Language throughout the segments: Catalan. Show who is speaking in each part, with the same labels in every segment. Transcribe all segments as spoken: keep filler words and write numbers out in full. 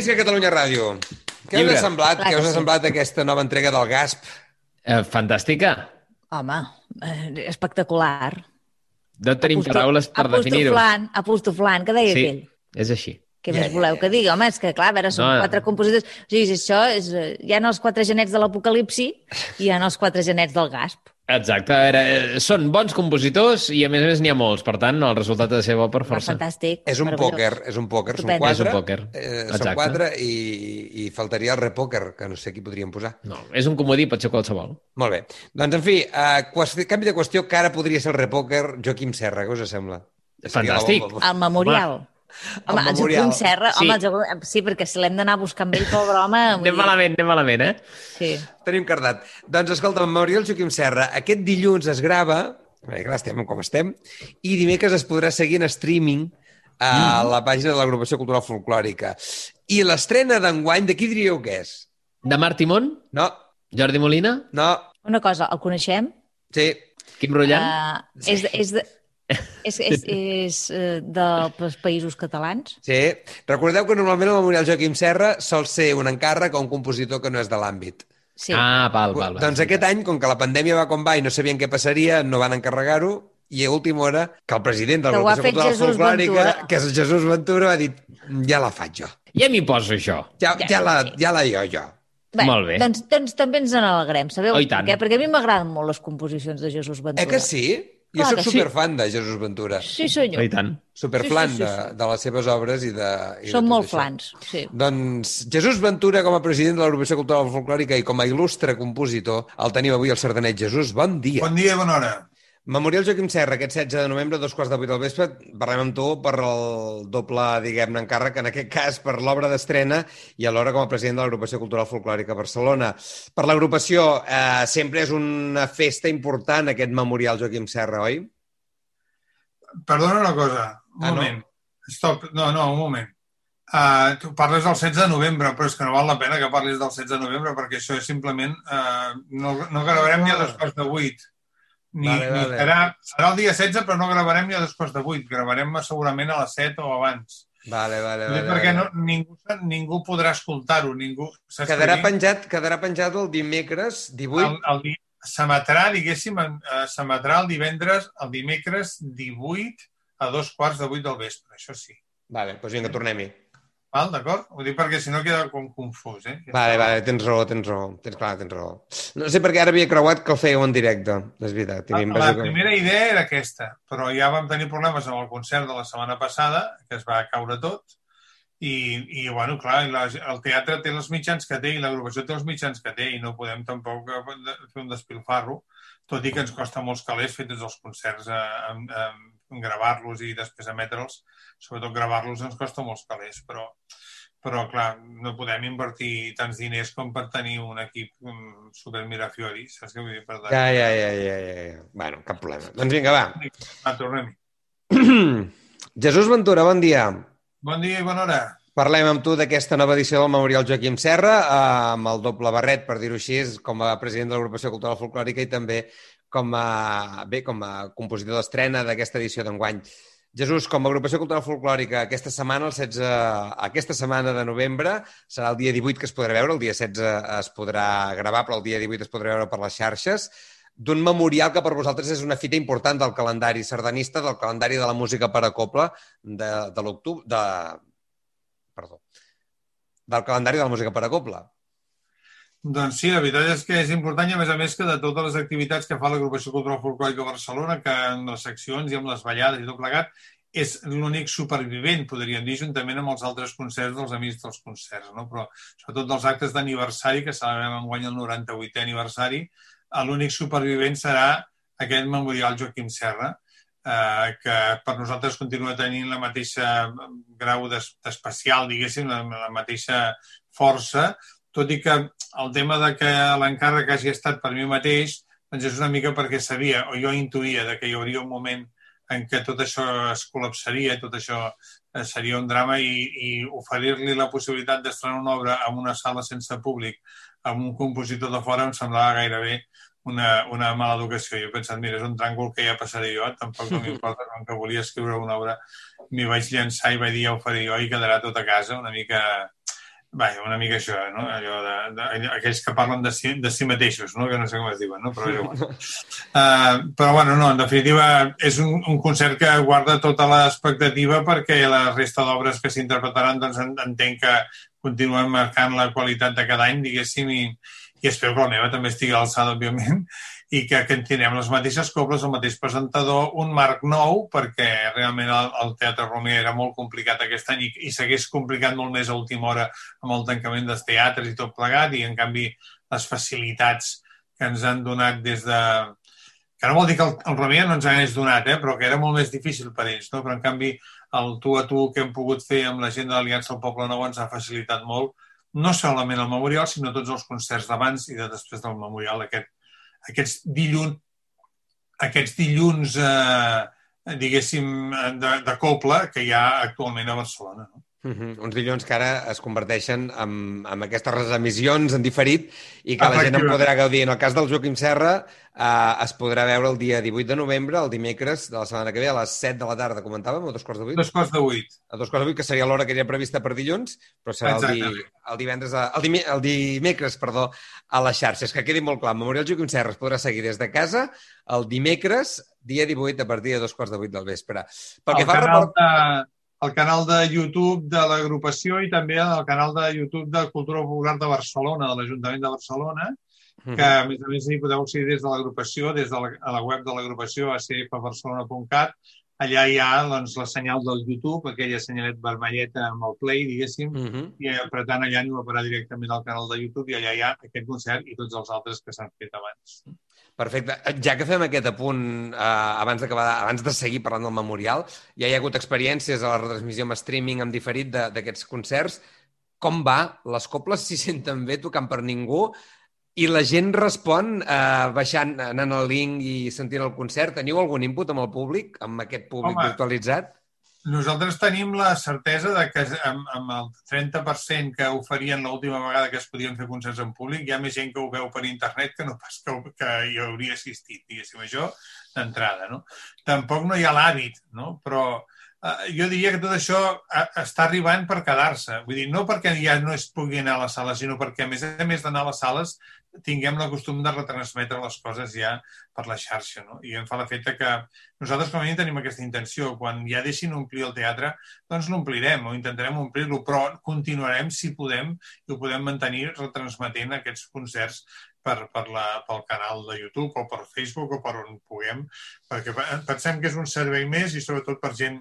Speaker 1: Isca Catalunya Ràdio. Què us ha semblat? Què us ha semblat aquesta nova entrega del Gasp?
Speaker 2: Eh, fantàstica.
Speaker 3: Home, eh, espectacular.
Speaker 2: No tenim
Speaker 3: Aposto,
Speaker 2: paraules per definir-ho.
Speaker 3: Apostoflant, apostoflant, què deia
Speaker 2: sí,
Speaker 3: aquell?
Speaker 2: És així.
Speaker 3: Què
Speaker 1: Ja,
Speaker 3: més
Speaker 1: ja,
Speaker 3: voleu
Speaker 1: ja.
Speaker 3: que digui? Home, és que clar, a veure, són
Speaker 2: No.
Speaker 3: quatre compositors. O sigui, això és, eh, hi ha els quatre genets de l'Apocalipsi i hi ha els quatre genets del Gasp.
Speaker 2: Exacte. A veure, eh, són bons compositors i a més a més n'hi ha molts. Per tant, el resultat ha de ser bo per
Speaker 3: Va,
Speaker 2: força.
Speaker 3: fantàstic.
Speaker 1: És un
Speaker 3: meravellós.
Speaker 1: pòquer, és un pòquer. Són
Speaker 3: Estupendo.
Speaker 1: quatre.
Speaker 2: És un pòquer.
Speaker 1: Eh, són
Speaker 2: Exacte.
Speaker 1: quatre i, i faltaria el repòquer, que no sé qui podríem posar.
Speaker 2: No, és un comodí, pot ser qualsevol.
Speaker 1: Molt bé. Doncs, en fi, uh, qüestió, canvi de qüestió, que ara podria ser el repòquer Joaquim Serra. Què us sembla?
Speaker 2: Fantàstic.
Speaker 3: El memorial. Home,
Speaker 1: El
Speaker 3: el
Speaker 1: memorial.
Speaker 3: Joaquim Serra,
Speaker 2: Sí.
Speaker 3: home, el Joaquim- sí, perquè si l'hem d'anar a buscar amb ell, pobre home... vull
Speaker 2: Anem
Speaker 3: dir-
Speaker 2: malament, anem malament, eh?
Speaker 3: Sí.
Speaker 1: Tenim cardat. Doncs, escolta, el memorial Joaquim Serra, aquest dilluns es grava, bé, clar, estem com estem, i dimecres es podrà seguir en streaming a
Speaker 2: Mm.
Speaker 1: la pàgina de l'Agrupació Cultural Folclòrica. I l'estrena d'enguany, de qui diríeu que és?
Speaker 2: De Marc Timón?
Speaker 1: No,
Speaker 2: Jordi Molina?
Speaker 1: no,
Speaker 3: Una cosa, el coneixem?
Speaker 1: sí,
Speaker 2: Quim Rullant?
Speaker 3: Uh, és és, de, és, és, és uh, dels països catalans?
Speaker 1: sí. Recordeu que normalment el memorial Joaquim Serra sol ser un encàrrec o un compositor que no és de l'àmbit.
Speaker 3: Sí.
Speaker 2: Ah, val, val, val.
Speaker 1: Doncs aquest any, com que la pandèmia va com va i no sabien què passaria, no van encarregar-ho, i a última hora que el president de
Speaker 3: Que ho ha
Speaker 1: l'Agrupació
Speaker 3: fet
Speaker 1: Cultural
Speaker 3: Jesús
Speaker 1: Folclòrica,
Speaker 3: Ventura.
Speaker 1: que és Jesús Ventura, va dir, ja la faig jo.
Speaker 2: Ja m'hi poso, això.
Speaker 1: Ja,
Speaker 3: Ja,
Speaker 1: ja, la,
Speaker 3: sí.
Speaker 1: ja la jo, jo.
Speaker 3: Bé,
Speaker 2: Molt bé.
Speaker 3: Doncs, doncs també ens n'alegrem, sabeu
Speaker 2: Oh, i
Speaker 3: per
Speaker 2: tant.
Speaker 3: què? Perquè a mi m'agraden molt les composicions de Jesús Ventura.
Speaker 1: Eh que sí? Jo
Speaker 3: Clar
Speaker 1: soc
Speaker 3: que sí.
Speaker 1: superfan de Jesús Ventura.
Speaker 3: Sí, senyor.
Speaker 2: Oh, I tant.
Speaker 1: Superflan
Speaker 3: Sí, sí, sí,
Speaker 1: de,
Speaker 3: sí.
Speaker 1: de les seves obres i de... I de
Speaker 3: Som
Speaker 1: tot
Speaker 3: molt
Speaker 1: això.
Speaker 3: flans, sí.
Speaker 1: Doncs Jesús Ventura, com a president de l'Agrupació Cultural Folclòrica i com a il·lustre compositor, el tenim avui al Sardanet. Jesús, bon dia.
Speaker 4: Bon dia i bona hora.
Speaker 1: Memorial Joaquim Serra, aquest setze de novembre, a dos quarts de vuit del vespre. Parlem amb tu per el doble, diguem-ne, encàrrec, en aquest cas per l'obra d'estrena i alhora com a president de l'Agrupació Cultural Folclòrica a Barcelona. Per l'agrupació, eh, sempre és una festa important aquest Memorial Joaquim Serra, oi?
Speaker 4: Perdona una cosa, un
Speaker 1: Ah, no?
Speaker 4: moment. Stop, no, no, un moment. Uh, tu parles del setze de novembre, però és que no val la pena que parlis del setze de novembre perquè això és simplement... Uh, no, no gravarem ni a dos quarts de vuit. Ni,
Speaker 1: Vale,
Speaker 4: ni
Speaker 1: vale.
Speaker 4: serà, serà el dia setze, però no gravarem ni a dos quarts de vuit. Gravarem segurament a les set o abans.
Speaker 1: Vale, vale, vale.
Speaker 4: perquè
Speaker 1: vale.
Speaker 4: no, ningú, ningú podrà escoltar-ho. Ningú, saps
Speaker 1: Quedarà
Speaker 4: què vull dir?
Speaker 1: penjat, quedarà penjat el dimecres divuit.
Speaker 4: El, el, di- s'emetrà, diguéssim, eh, s'emetrà el divendres, el dimecres divuit a dos quarts de vuit del vespre, això sí.
Speaker 1: Vale, doncs vinga, tornem-hi.
Speaker 4: Val, d'acord? Ho dic perquè si no queda com confús, eh?
Speaker 1: Vale, vale, tens raó, tens raó. Tens, clar, tens raó. No sé per què ara havia creuat que el fèieu en directe. És veritat.
Speaker 4: La,
Speaker 1: Tenim
Speaker 4: la primera idea era aquesta, però ja vam tenir problemes amb el concert de la setmana passada, que es va caure tot, i, i bueno, clar, la, el teatre té els mitjans que té i l'agrupació té els mitjans que té i no podem tampoc fer un despilfarro, tot i que ens costa molts calés fer tots els concerts, eh, en, en gravar-los i després emetre'ls. Sobretot gravar-los ens costa molts calés, però, però clar, no podem invertir tants diners com per tenir un equip um, super mirafiori, saps què vull dir? Per tant,
Speaker 1: Ja, ja, ja, ja, ja, ja. Bueno, cap problema. Doncs vinga, va.
Speaker 4: ah, tornem-hi.
Speaker 1: Jesús Ventura, bon dia.
Speaker 4: Bon dia i bona hora.
Speaker 1: Parlem amb tu d'aquesta nova edició del Memorial Joaquim Serra, eh, amb el doble barret, per dir-ho així, com a president de l'Agrupació Cultural Folclòrica i també com a, bé, com a compositor d'estrena d'aquesta edició d'enguany. Jesús, com a Agrupació Cultural Folclòrica, aquesta setmana, el setze, aquesta setmana de novembre, serà el dia divuit que es podrà veure, el dia setze es podrà gravar, però el dia divuit es podrà veure per les xarxes, d'un memorial que per vosaltres és una fita important del calendari sardanista, del calendari de la música per a cobla de, de l'octubre... De... Perdó. Del calendari de la música per a cobla.
Speaker 4: Doncs sí, la veritat és que és important i a més a més que de totes les activitats que fa l'Agrupació Cultural Folclòrica de Barcelona, que en les seccions i amb les ballades i tot plegat, és l'únic supervivent, podríem dir, juntament amb els altres concerts dels Amics dels Concerts, no? Però sobretot dels actes d'aniversari, que celebrem enguany el noranta-vuitè aniversari, l'únic supervivent serà aquest memorial Joaquim Serra, eh, que per nosaltres continua tenint la mateixa grau d'especial, diguéssim, la, la mateixa força, tot i que el tema de que l'encàrrec hagi estat per mi mateix doncs és una mica perquè sabia, o jo intuïa, de que hi hauria un moment en què tot això es col·lapsaria, tot això seria un drama i, i oferir-li la possibilitat d'estrenar una obra en una sala sense públic amb un compositor de fora em semblava gairebé una, una mala educació. Jo he pensat, mira, és un tràngol que ja passaré jo, tampoc no m'importa, com que volia escriure una obra m'hi vaig llançar i vaig dir ja ho faré jo i quedarà tot a casa, una mica... Vaja, una mica això, no? Allò de, de, aquells que parlen de si, de si mateixos, no? Que no sé com es diuen, no? Però és igual. Uh, però, bueno, no, en definitiva, és un, un concert que guarda tota l'expectativa perquè la resta d'obres que s'interpretaran, doncs, entenc que continuen marcant la qualitat de cada any, diguéssim, i, i espero que la meva també estigui a l'alçada, òbviament, i que, que tindrem les mateixes cobles, el mateix presentador, un marc nou, perquè realment el, el Teatre Romer era molt complicat aquest any i, i s'hagués complicat molt més a última hora amb el tancament dels teatres i tot plegat, i en canvi les facilitats que ens han donat des de... que no vol dir que el, el Romer no ens hagués donat, eh? Però que era molt més difícil per ells, no? Però en canvi el tu a tu que hem pogut fer amb la gent de l'Aliança del Poble Nou ens ha facilitat molt, no solament el memorial, sinó tots els concerts d'abans i de després del memorial, aquest aquests dilluns, aquests dilluns eh, diguéssim, de, de coble que hi ha actualment a Barcelona. No?
Speaker 1: Uh-huh. Uns dilluns que ara es converteixen en, en aquestes reemissions en diferit i que la gent en podrà gaudir. En el cas del Joaquim Serra eh, es podrà veure el dia divuit de novembre, el dimecres de la setmana que ve, a les set de la tarda, comentàvem, o dos quarts de vuit?
Speaker 4: Dos quarts de vuit.
Speaker 1: A dos quarts de vuit, que seria l'hora que ja prevista per dilluns, però serà el, di, el divendres, a, el, dime, el dimecres, perdó, a les xarxes. Que quedi molt clar, el Memorial Joaquim Serra es podrà seguir des de casa el dimecres, dia divuit, a partir de dos quarts de vuit del vespre. Pel
Speaker 4: el,
Speaker 1: que fa
Speaker 4: canal
Speaker 1: report...
Speaker 4: de, el canal de YouTube de l'agrupació i també el canal de YouTube de Cultura Popular de Barcelona, de l'Ajuntament de Barcelona, que a més a més hi podeu seguir des de l'agrupació, des de la, a la web de l'agrupació a c f barcelona punt cat. Allà hi ha doncs, la senyal del YouTube, aquella senyalet vermelleta amb el play, diguéssim, uh -huh. i apretant allà anem a parar directament al canal de YouTube i allà hi ha aquest concert i tots els altres que s'han fet abans.
Speaker 1: Perfecte. Ja que fem aquest apunt, eh, abans d'acabar, abans de seguir parlant del memorial, ja hi ha hagut experiències a la retransmissió amb streaming en diferit d'aquests concerts. Com va? Les cobles s'hi senten bé, tocant per ningú? I la gent respon eh, baixant, anant al link i sentint el concert. Teniu algun input amb el públic, amb aquest públic Home, virtualitzat?
Speaker 4: Nosaltres tenim la certesa de que amb, amb el trenta per cent que oferien l'última vegada que es podien fer concerts en públic, hi ha més gent que ho veu per internet que no pas que, que hi hauria assistit, diguéssim, això d'entrada, no? Tampoc no hi ha l'hàbit, no? Però Uh, jo diria que tot això uh, està arribant per quedar-se. Vull dir, no perquè ja no es pugui anar a les sales, sinó perquè, a més a més d'anar a les sales, tinguem la costum de retransmetre les coses ja per la xarxa, no? I em fa l'efecte que nosaltres, com a mínim, tenim aquesta intenció. Quan ja deixin omplir el teatre, doncs l'omplirem o intentarem omplir-lo, però continuarem, si podem, i ho podem mantenir retransmetent aquests concerts per, per la, pel canal de YouTube o per Facebook o per on puguem, perquè pensem que és un servei més i sobretot per gent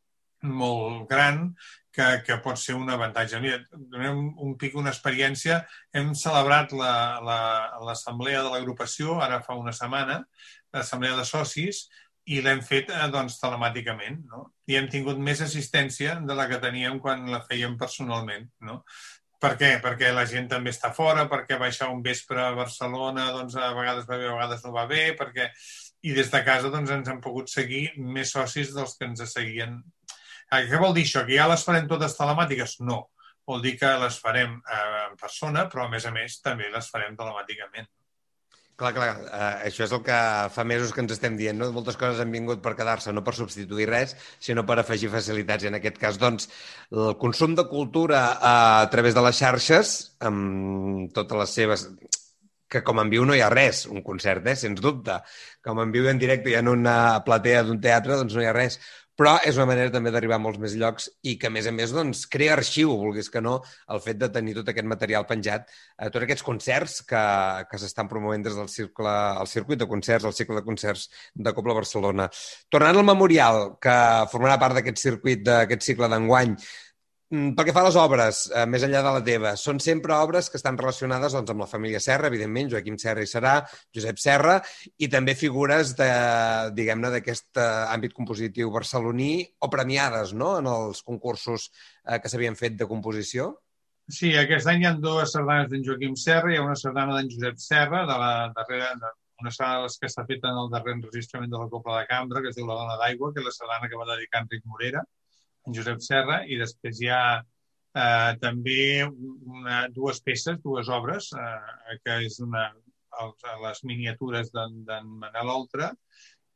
Speaker 4: molt gran que, que pot ser un avantatge. Mira, donem un pic, una experiència. Hem celebrat l'assemblea la, de l'agrupació ara fa una setmana, l'assemblea de socis, i l'hem fet doncs, telemàticament, no? I hem tingut més assistència de la que teníem quan la fèiem personalment, no? Per què? Perquè la gent també està fora, perquè baixar un vespre a Barcelona doncs, a vegades va bé, a vegades no va bé, perquè... i des de casa doncs, ens han pogut seguir més socis dels que ens seguien. Què vol dir això? Que ja les farem totes telemàtiques? No. Vol dir que les farem en persona, però a més a més també les farem telemàticament.
Speaker 1: Clar, clar. Uh, això és el que fa mesos que ens estem dient, no? Moltes coses han vingut per quedar-se, no per substituir res, sinó per afegir facilitats. I en aquest cas, doncs, el consum de cultura uh, a través de les xarxes, amb totes les seves... que com en viu no hi ha res, un concert, eh? Sens dubte. Com en viu en directe i en una platea d'un teatre, doncs no hi ha res. Però és una manera també d'arribar a molts més llocs i que, a més a més, doncs, crea arxiu, vulguis que no, el fet de tenir tot aquest material penjat, eh, tots aquests concerts que, que s'estan promovent des del circle, el circuit de concerts, el cicle de concerts de Cobla Barcelona. Tornant al memorial, que formarà part d'aquest circuit, d'aquest cicle d'enguany, pel que fa a les obres, eh, més enllà de la teva, són sempre obres que estan relacionades doncs, amb la família Serra, evidentment, Joaquim Serra i Serà, Josep Serra, i també figures de, diguem-ne, d'aquest àmbit compositiu barceloní o premiades, no?, en els concursos eh, que s'havien fet de composició.
Speaker 4: Sí, aquest any hi ha dues sardanes d'en Joaquim Serra, hi ha una sardana d'en Josep Serra, de la darrera, una sardana que s'ha fet en el darrer enregistrament de la Cobla de Cambra, que es diu La dona d'aigua, que és la sardana que va dedicar Enric Morera, en Josep Serra, i després hi ha eh, també una, dues peces, dues obres, eh, que és una, els, les miniatures d'en Manel Oltra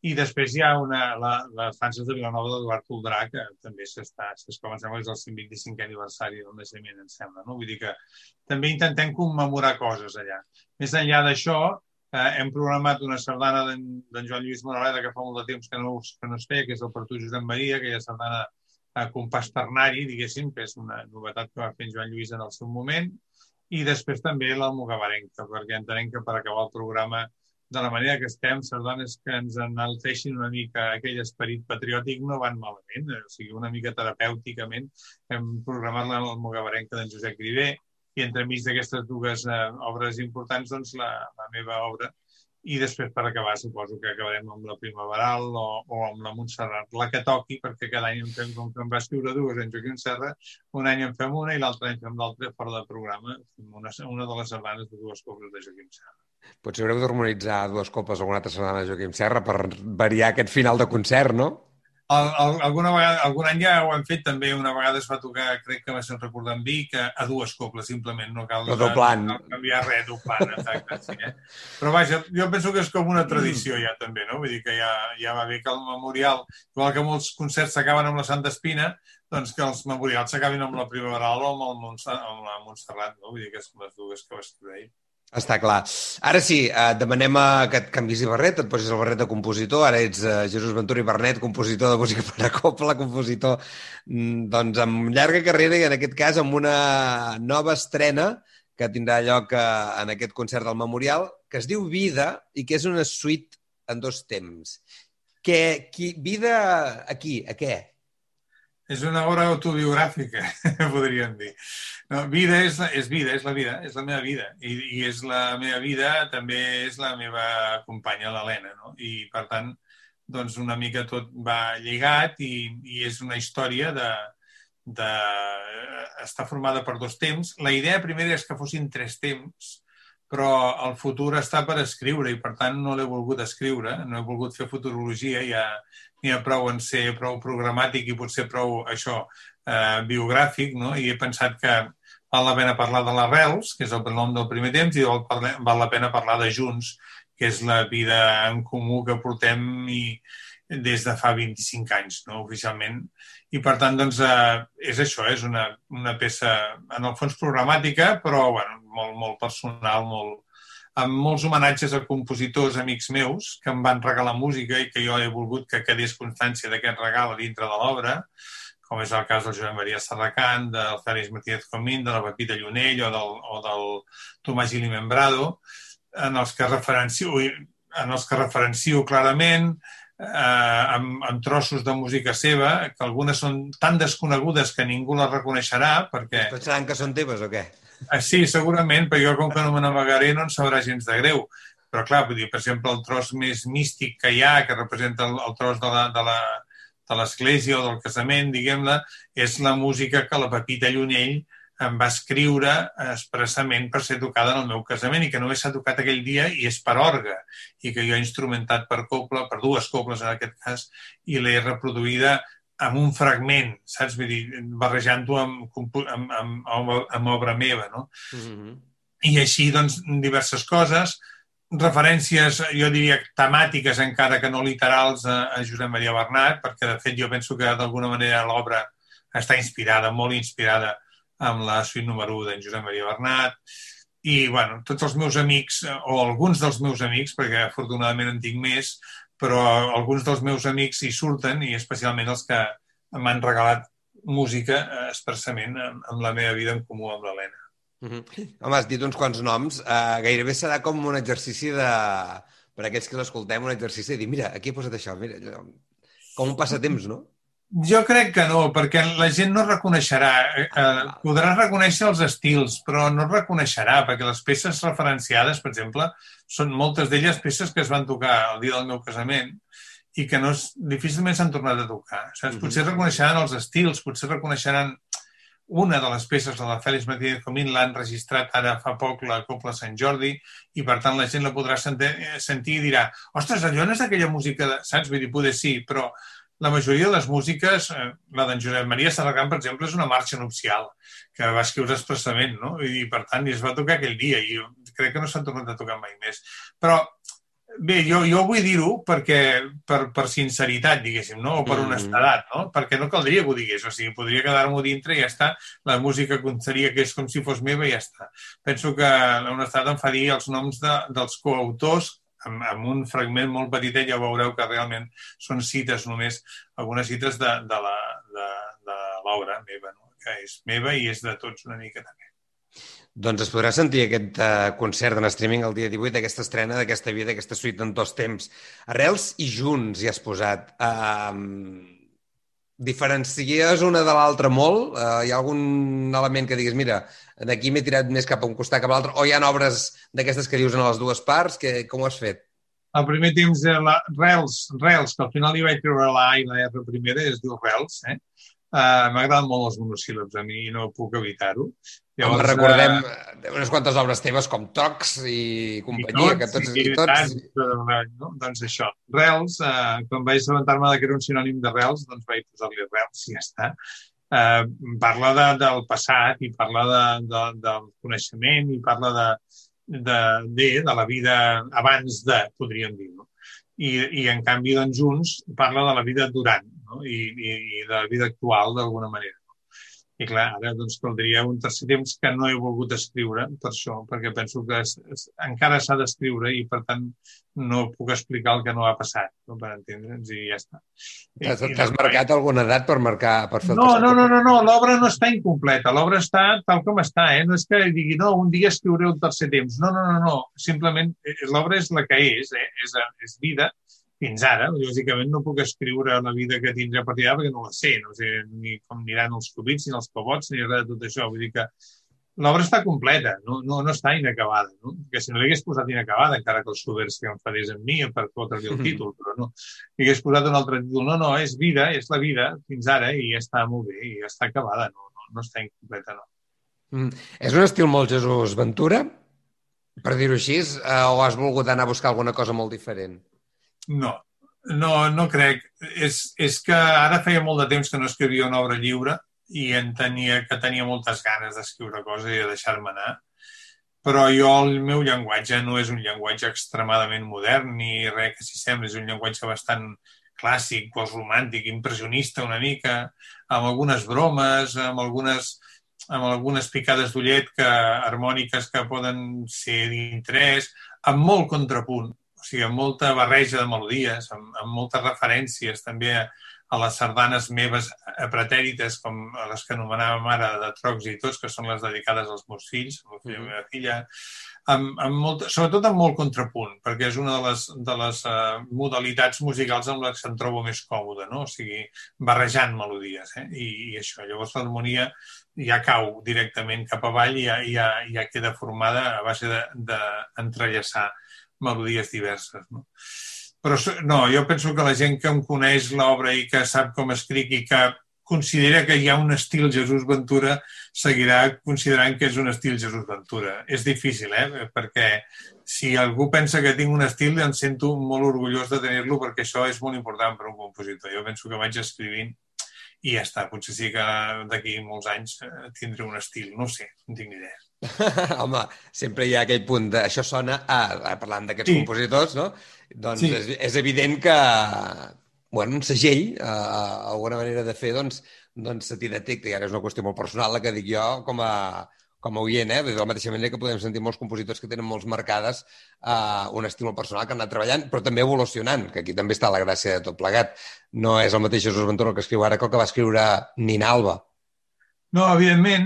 Speaker 4: I després hi ha una, la, les Fanses de Vilanova d'Eduard Toldrà, que també s'està, com em sembla que és el cent vint-i-cinquè aniversari del naixement, em sembla, no? Vull dir que també intentem commemorar coses allà. Més enllà d'això, eh, hem programat una sardana d'en Joan Lluís Moraleda, que fa molt de temps que no, que no es feia, que és el Per tu, Josep Maria, aquella sardana a compàs ternari, diguéssim, que és una novetat que va fer en Joan Lluís en el seu moment, i després també l'Almogabarenca, perquè entenem que per acabar el programa de la manera que estem, sardanes que ens enalteixin una mica aquell esperit patriòtic no van malament, o sigui, una mica terapèuticament hem programat l'Almogabarenca d'en Josep Griver, i entremig d'aquestes dues eh, obres importants, doncs la, la meva obra. I després, per acabar, suposo que acabarem amb la Primaveral o, o amb la Montserrat, la que toqui, perquè cada any en fem, com que em va escriure dues en Joaquim Serra, un any en fem una i l'altre any fem l'altra fora de programa, una, una de les sardanes de dues cobles de Joaquim Serra.
Speaker 1: Potser haureu d'harmonitzar dues coples o alguna altra sardana de Joaquim Serra per variar aquest final de concert, no?
Speaker 4: El, el, alguna vegada, algun any ja ho hem fet també, una vegada es va tocar, crec que va ser recordant Vic, a, a dues coples, simplement, no cal,
Speaker 1: no doblant.
Speaker 4: no cal canviar res, doblant, exacte, sí, eh? Però vaja, jo penso que és com una tradició ja també, no? Vull dir que ja, ja va bé que el memorial, igual que molts concerts s'acaben amb la Santa Espina, doncs que els memorials s'acabin amb la Primaveral o amb, el Montserrat, amb la Montserrat, no? Vull dir que són les dues que vas dir.
Speaker 1: Està clar. Ara sí, eh, demanem que et canvis de barret, et posis el barret de compositor, ara ets eh, Jesús Ventura i Bernet, compositor de música per a copla, compositor doncs amb llarga carrera i en aquest cas amb una nova estrena que tindrà lloc eh, en aquest concert del Memorial, que es diu Vida i que és una suite en dos temps. Que, qui, vida a qui? A què?
Speaker 4: És una obra autobiogràfica, podríem dir. No, vida és, és vida, és la vida, és la meva vida. I, i és la meva vida, també és la meva companya, l'Helena, no? I, per tant, doncs una mica tot va lligat i, i és una història de, de... està formada per dos temps. La idea primera és que fossin tres temps, però el futur està per escriure i, per tant, no l'he volgut escriure, no he volgut fer futurologia, ja n'hi ha prou en ser prou programàtic i potser prou, això, eh, biogràfic, no? I he pensat que val la pena parlar de l'Arrels, que és el nom del primer temps, i val, val la pena parlar de Junts, que és la vida en comú que portem i des de fa vint-i-cinc anys, no? Oficialment. I, per tant, doncs, eh, és això, és una, una peça, en el fons, programàtica, però, bueno, molt, molt personal, molt, amb molts homenatges a compositors amics meus que em van regalar música i que jo he volgut que quedés constància d'aquest regal a dintre de l'obra, com és el cas del Josep Maria Serracant, del Félix Martínez Comín, de la Pepita Llunell o del, o del Tomàs Gili Membrado, en els que referencio, en els que referencio clarament, eh, amb, amb trossos de música seva, que algunes són tan desconegudes que ningú les reconeixerà, perquè...
Speaker 1: Pensaran que són teves o què?
Speaker 4: Sí, segurament, perquè jo com que no me n'amagaré no en sabrà gens de greu. Però clar, vull dir, per exemple, el tros més místic que hi ha, que representa el, el tros de la, de la, de l'església o del casament, diguem-ne, és la música que la Pepita Llunell em va escriure expressament per ser tocada en el meu casament i que només s'ha tocat aquell dia i és per orgue i que jo he instrumentat per copla, per dues coples en aquest cas, i l'he reproduïda amb un fragment, saps? Vull dir, barrejant-ho amb, amb, amb, amb, amb obra meva, no? Mm-hmm. I així, doncs, diverses coses, referències, jo diria, temàtiques, encara que no literals, a, a Josep Maria Bernat, perquè, de fet, jo penso que, d'alguna manera, l'obra està inspirada, molt inspirada, amb la suite número u d'en Josep Maria Bernat, i, bueno, tots els meus amics, o alguns dels meus amics, perquè, afortunadament, en tinc més, però alguns dels meus amics hi surten, i especialment els que m'han regalat música expressament amb la meva vida en comú amb l'Helena.
Speaker 1: Mm-hmm. Home, has dit uns quants noms. Uh, gairebé serà com un exercici de... per aquells que l'escoltem, un exercici de dir, mira, aquí he posat això, mira, com un passatemps, no?
Speaker 4: Jo crec que no, perquè la gent no reconeixerà. Eh, podrà reconèixer els estils, però no reconeixerà, perquè les peces referenciades, per exemple, són moltes d'elles peces que es van tocar el dia del meu casament i que no és, difícilment s'han tornat a tocar. Saps? Potser reconeixeran els estils, potser reconeixeran una de les peces de la Félix Martínez Comín, l'han registrat ara fa poc la Copla Sant Jordi, i per tant la gent la podrà sentir, sentir i dirà, ostres, allò no és aquella música, de... saps? Vull dir, poder sí, però la majoria de les músiques, la d'en Josep Maria Serracant, per exemple, és una marxa nupcial que va escriure expressament, no? I per tant, es va tocar aquell dia i crec que no s'han tornat a tocar mai més. Però Bé, jo, jo vull dir-ho perquè per, per sinceritat, diguéssim, no? O per honestedat, no? Perquè no caldria que ho digués, o sigui, podria quedar-m'ho dintre i ja està, la música contaria que és com si fos meva i ja està. Penso que la honestedat em fa dir els noms de, dels coautors amb, amb un fragment molt petitet, ja veureu que realment són cites només, algunes cites de, de la, de, de l'obra meva, no? Que és meva i és de tots una mica també.
Speaker 1: Doncs es podrà sentir aquest uh, concert en streaming el dia divuit, aquesta estrena d'aquesta vida, d'aquesta suite en dos temps. Arrels i Junts hi has posat. Uh, diferencies una de l'altra molt? Uh, hi ha algun element que diguis, mira, d'aquí m'he tirat més cap a un costat, cap a l'altre, o hi ha obres d'aquestes que dius en les dues parts? Que, com ho has fet?
Speaker 4: El primer temps de la Rels, Rels, que al final hi vaig treure la A i la R primera, es diu Rels, eh? Uh, M'agraden molt els monosíl·labs a mi i no puc evitar-ho.
Speaker 1: Llavors, Home, recordem uh, unes quantes obres teves com Tocs i companyia, i tots, que tots...
Speaker 4: I, i tots... Tant, no? Doncs això. Rels, uh, quan vaig assabentar-me que era un sinònim de Rels, doncs vaig posar-li Rels i ja està. Uh, parla de, del passat i parla de, de, del coneixement i parla de, de, de, de la vida abans de, podríem dir, no? I, i en canvi, doncs, Junts parla de la vida durant, no? I, i, i de la vida actual, d'alguna manera. No? I clar, ara doncs, caldria un tercer temps que no he volgut escriure per això, perquè penso que es, es, encara s'ha d'escriure i, per tant, no puc explicar el que no ha passat, no? Per entendre'ns, i ja està.
Speaker 1: T'has, t'has marcat alguna edat per marcar... Per fer el
Speaker 4: no, no, no, no, no, l'obra no està incompleta, l'obra està tal com està, eh? No és que digui, no, un dia escriuré un tercer temps. No, no, no, no, simplement l'obra és la que és, eh? És, és vida. Fins ara, lògicament, no puc escriure la vida que tindré a partir d'ara perquè no la sé, no sé ni com aniran els cubits, ni els cobots, ni res de tot això. Vull dir que l'obra està completa, no, no, no està inacabada. No? Que si no l'hagués posat inacabada, encara que el Schubert s'hi enfadés amb mi per fotre-li el títol, però no. Li hagués posat un altre títol. No, no, és vida, és la vida fins ara i ja està molt bé, i ja està acabada, no, no, no està incompleta, no.
Speaker 1: Mm. És un estil molt Jesús Ventura, per dir-ho així, o has volgut anar a buscar alguna cosa molt diferent?
Speaker 4: No, no, no crec. És, és que ara feia molt de temps que no escrivia una obra lliure i en tenia, que tenia moltes ganes d'escriure coses i de deixar-me anar. Però jo, el meu llenguatge no és un llenguatge extremadament modern ni res que s'hi sembli. És un llenguatge bastant clàssic, postromàntic, impressionista una mica, amb algunes bromes, amb algunes, amb algunes picades d'ullet que, harmòniques que poden ser d'interès, amb molt contrapunt. O sigui, amb molta barreja de melodies, amb, amb moltes referències també a, a les sardanes meves pretèrites, com les que anomenàvem ara de Trocs i Tots, que són les dedicades als meus fills, a la meva filla, amb, amb molt, sobretot amb molt contrapunt, perquè és una de les, de les uh, modalitats musicals amb les que em trobo més còmode, no? O sigui, barrejant melodies, eh? I, i això. Llavors l'harmonia ja cau directament cap avall i ja, ja, ja queda formada a base d'entrellaçar de, melodies diverses, no? Però no, jo penso que la gent que em coneix l'obra i que sap com escric i que considera que hi ha un estil Jesús Ventura seguirà considerant que és un estil Jesús Ventura. És difícil, eh? Perquè si algú pensa que tinc un estil, em sento molt orgullós de tenir-lo perquè això és molt important per un compositor. Jo penso que vaig escrivint i ja està. Potser sí que d'aquí molts anys tindré un estil. No ho sé, no tinc ni idea.
Speaker 1: Home, sempre hi ha aquell punt de... Això sona a... Parlant d'aquests sí. compositors, no? Doncs sí. és, és evident que bueno, un segell, eh, alguna manera de fer, doncs, doncs se t'hi detecta. I ara és una qüestió molt personal la que dic jo com a, com a oient, eh? De la mateixa manera que podem sentir molts compositors que tenen molts marcades eh, un estil molt personal que han anat treballant, però també evolucionant, que aquí també està la gràcia de tot plegat. No és el mateix Jesús Ventura el que escriu ara que el que va escriure Nina Alba.
Speaker 4: No, evidentment,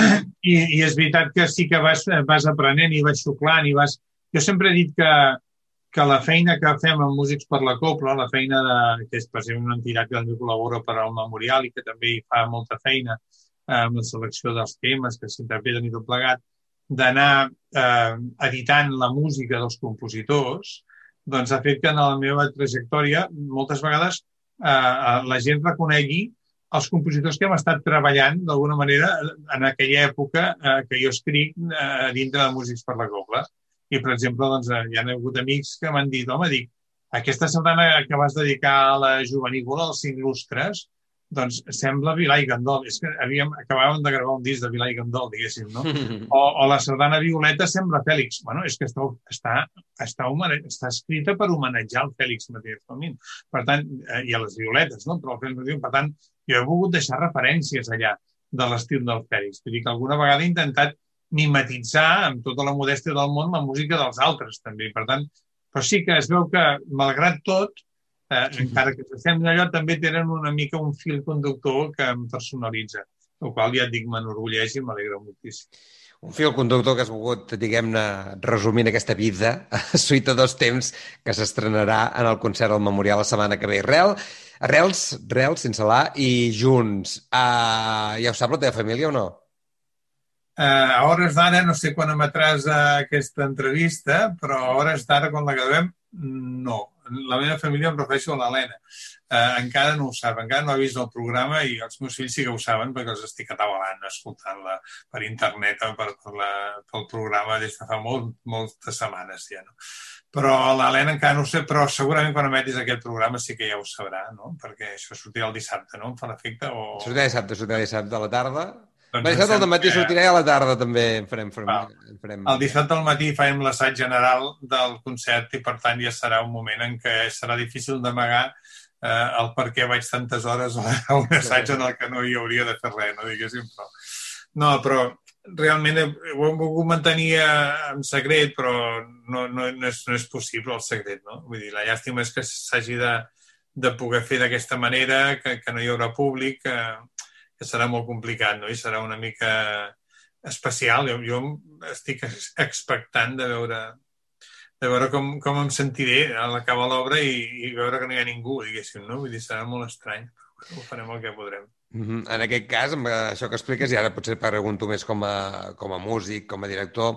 Speaker 4: i, i és veritat que sí que vas, vas aprenent i vas xuclant i vas... Jo sempre he dit que, que la feina que fem amb Músics per la Copla, la feina de, que és precisament una entitat que també col·labora per al memorial i que també hi fa molta feina amb la selecció dels temes que s'interpreten i tot plegat, d'anar eh, editant la música dels compositors, doncs ha fet que en la meva trajectòria moltes vegades eh, la gent reconegui els compositors que hem estat treballant d'alguna manera en aquella època eh, que jo escric eh, dintre de Músics per la Copla. I, per exemple, doncs, hi ha hagut amics que m'han dit, home, dic, aquesta sardana que vas dedicar a la jovenícola, als cinc lustres, doncs sembla Vilà i Gandol. És que havíem, acabàvem de gravar un disc de Vilà i Gandol, diguéssim, no? O, o la sardana Violeta sembla Fèlix. Bueno, és que està, està, està, està escrita per homenatjar el Fèlix Matías Comín. Per tant, i a les Violetes, no? Però el Fèlix Matías, per tant, jo he volgut deixar referències allà de l'estil del Fèlix. Vull dir que alguna vegada he intentat mimetitzar amb tota la modèstia del món la música dels altres, també. Per tant, però sí que es veu que, malgrat tot, Eh, encara que s'assembli allò, també tenen una mica un fil conductor que em personalitza, el qual ja et dic m'enorgulleix i m'alegra moltíssim.
Speaker 1: Un fil conductor que has volgut, diguem-ne, resumint aquesta vida, Suite a dos temps, que s'estrenarà en el concert al Memorial la setmana que ve. Rel, Rels, Rels, sense l'A, i Junts. Uh, ja ho sap la teva família o no?
Speaker 4: Uh, a hores d'ara, no sé quan emetràs aquesta entrevista, però a hores d'ara, quan la gravem, no. La meva família em refereixo a l'Helena. Uh, encara no ho sap, encara no ha vist el programa i els meus fills sí que ho saben perquè els estic atabalant escoltant-la per internet o per, per la, pel programa des de fa molt, moltes setmanes ja, no? Però l'Helena encara no ho sé, però segurament quan emetis aquest programa sí que ja ho sabrà, no? Perquè això sortirà el dissabte, no? Em fa l'efecte? O...
Speaker 1: Sortirà dissabte, sortirà dissabte a la tarda.
Speaker 4: Doncs
Speaker 1: el dissabte al matí que... sortirà i a la tarda també en farem. farem,
Speaker 4: en
Speaker 1: farem...
Speaker 4: El dissabte al matí farem l'assaig general del concert i per tant ja serà un moment en què serà difícil d'amagar eh, el per què vaig tantes hores a un assaig en el que no hi hauria de fer res, no diguéssim. Però... No, però realment ho hem volgut mantenir en secret, però no, no, no, és, no és possible el secret, no? Vull dir, la llàstima és que s'hagi de, de poder fer d'aquesta manera, que, que no hi haurà públic, que, que serà molt complicat, no? I serà una mica especial. Jo, jo estic expectant de veure, de veure com, com em sentiré a l'acabar l'obra i, i veure que no hi ha ningú, diguéssim, no? Vull dir, serà molt estrany, però ho farem el que podrem.
Speaker 1: Mm-hmm. En aquest cas, amb això que expliques, i ara potser pregunto més com a, com a músic, com a director,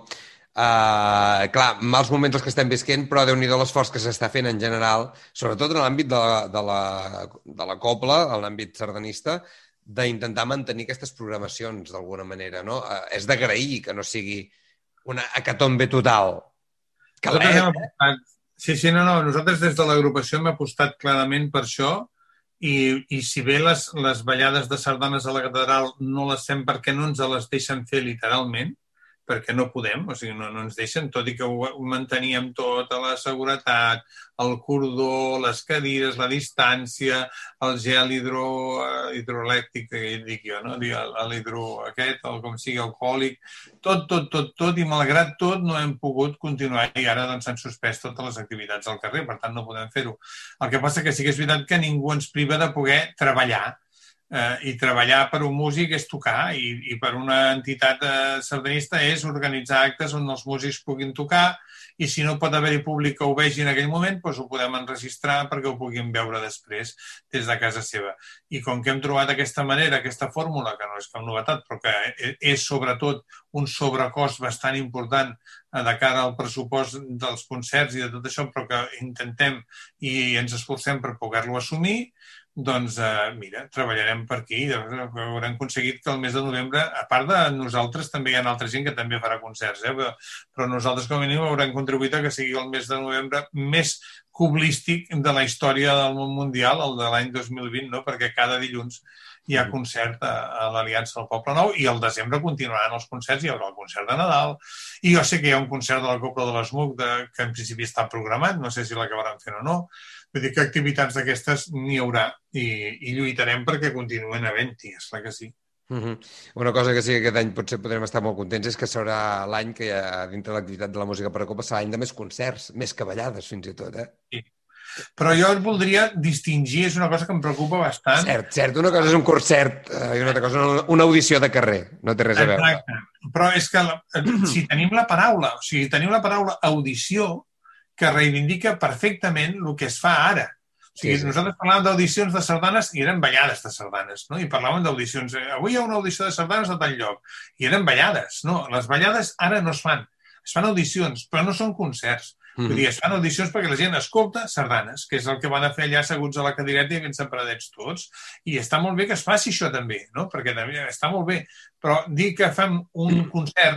Speaker 1: Uh, clar, mals moments els que estem visquent, però Déu-n'hi-do l'esforç que s'està fent en general, sobretot en l'àmbit de, la, de, la, de la cobla, en l'àmbit sardanista, d'intentar mantenir aquestes programacions d'alguna manera, no? Uh, és d'agrair que no sigui una hecatombe total. Que l'és, eh?
Speaker 4: Sí, sí, no, no. Nosaltres des de l'agrupació hem apostat clarament per això i, i si bé les, les ballades de sardanes a la catedral no les fem perquè no ens les deixen fer literalment, perquè no podem, o sigui, no, no ens deixen, tot i que ho, ho manteníem tota la seguretat, el cordó, les cadires, la distància, el gel hidro, hidroelèctric, que dic jo, no? L'hidro aquest, el com sigui alcohòlic, tot, tot, tot, tot, i malgrat tot no hem pogut continuar i ara doncs s'han suspès totes les activitats al carrer, per tant no podem fer-ho. El que passa que sí que és veritat que ningú ens priva de poder treballar, Eh, i treballar per un músic és tocar i, i per una entitat eh, sardanista és organitzar actes on els músics puguin tocar i si no pot haver-hi públic que ho vegi en aquell moment, doncs ho podem enregistrar perquè ho puguin veure després des de casa seva. I com que hem trobat aquesta manera, aquesta fórmula, que no és cap novetat, però que és sobretot un sobrecost bastant important de cara al pressupost dels concerts i de tot això, però que intentem i ens esforcem per poder-lo assumir, doncs, eh, mira, treballarem per aquí i haurem aconseguit que el mes de novembre, a part de nosaltres, també hi ha altra gent que també farà concerts, eh? però, però nosaltres com a mínim haurem contribuït a que sigui el mes de novembre més cublístic de la història del món mundial, el de l'any dos mil vint, no? Perquè cada dilluns hi ha concert a, a l'Aliança del Poble Nou i al desembre continuaran els concerts, hi haurà el concert de Nadal i jo sé que hi ha un concert de la Cobla de l'Esmuc que en principi està programat, no sé si l'acabaran fent o no. Vull dir que activitats d'aquestes n'hi haurà i, i lluitarem perquè continuen havent-hi, esclar que sí.
Speaker 1: Uh-huh. Una cosa que sí que aquest any potser podrem estar molt contents és que serà l'any que hi ha dintre de l'activitat de la música per a Copa serà l'any de més concerts, més que ballades fins i tot, eh?
Speaker 4: Sí. Però jo et voldria distingir, és una cosa que em preocupa bastant.
Speaker 1: Cert, cert. Una cosa és un concert i una altra cosa una audició de carrer. No té res a veure.
Speaker 4: Exacte. Però és que la, si tenim la paraula, o sigui, tenim la paraula audició que reivindica perfectament el que es fa ara. O sigui, sí, sí. Nosaltres parlàvem d'audicions de sardanes i eren ballades de sardanes, no? I parlàvem d'audicions. Avui hi ha una audició de sardanes a tal lloc. I eren ballades, no? Les ballades ara no es fan. Es fan audicions, però no són concerts. Vull dir, es fan audicions perquè la gent escolta sardanes, que és el que van a fer allà asseguts a la cadireta i ben separadets tots. I està molt bé que es faci això també, no? Perquè també està molt bé. Però dir que fem un concert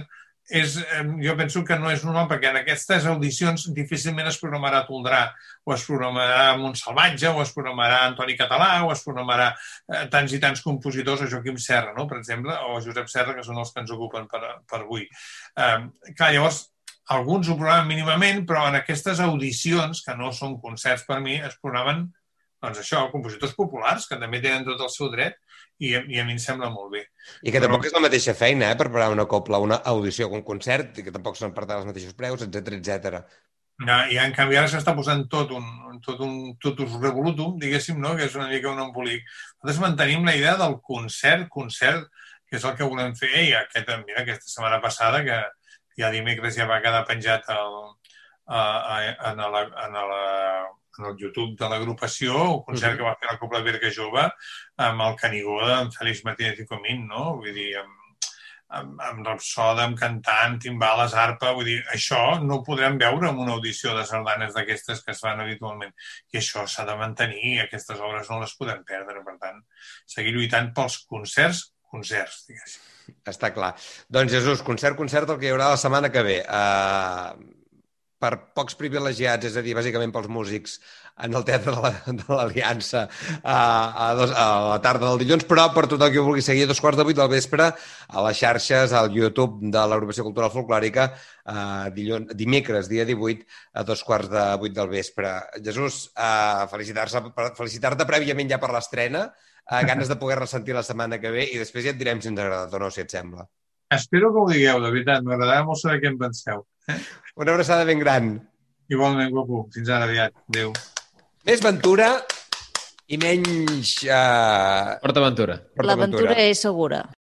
Speaker 4: és, jo penso que no és normal, perquè en aquestes audicions difícilment es programarà Toldrà, o es programarà Montsalvatge, o es programarà Antoni Català, o es programarà eh, tants i tants compositors, o Joaquim Serra, no? Per exemple, o Josep Serra, que són els que ens ocupen per, per avui. Eh, clar, llavors, alguns ho programen mínimament, però en aquestes audicions, que no són concerts per mi, es programen, doncs això, compositors populars, que també tenen tot el seu dret, i, i a mi em sembla molt bé.
Speaker 1: I que tampoc és la mateixa feina, eh, per preparar una copla, una audició o un concert, i que tampoc són per tant els mateixos preus, etcètera, etcètera.
Speaker 4: I en canvi ara s'està posant tot un, tot un totus revolutum, diguéssim, no? Que és una mica un embolic. Nosaltres mantenim la idea del concert, concert, que és el que volem fer. Ei, aquest, mira, aquesta setmana passada, que ja dimecres ja va quedar penjat el, a, a, en, la, en, la, en el YouTube de l'agrupació, el concert uh-huh. que va fer la Copla Berga Jove amb el Canigó d'en Félix Martínez i Comín, no? Vull dir, amb, amb, amb rapsoda, amb cantant, timbales, arpa, vull dir, això no ho podrem veure en una audició de sardanes d'aquestes que es fan habitualment. I això s'ha de mantenir i aquestes obres no les podem perdre, per tant, seguir lluitant pels concerts, concerts, diguéssim.
Speaker 1: Està clar. Doncs, Jesús, concert, concert, el que hi haurà la setmana que ve. Uh, per pocs privilegiats, és a dir, bàsicament pels músics, en el Teatre de l'Aliança a, a, dos, a la tarda del dilluns, però per tothom que ho vulgui seguir a dos quarts de vuit del vespre a les xarxes, al YouTube de l'Agrupació Cultural Folclòrica, uh, dilluns, dimecres, dia divuit, a dos quarts de vuit del vespre. Jesús, uh, felicitar-te felicitar-te prèviament ja per l'estrena, uh, ganes de poder-la sentir la setmana que ve i després ja et direm si ens ha agradat o no, si et sembla.
Speaker 4: Espero que ho digueu, de veritat. M'agradarà molt saber què en penseu. Eh?
Speaker 1: Una abraçada ben gran.
Speaker 4: Igualment, guapo. Fins ara, aviat. Adéu.
Speaker 1: Més ventura i menys... Uh...
Speaker 2: PortAventura.
Speaker 3: L'aventura és segura.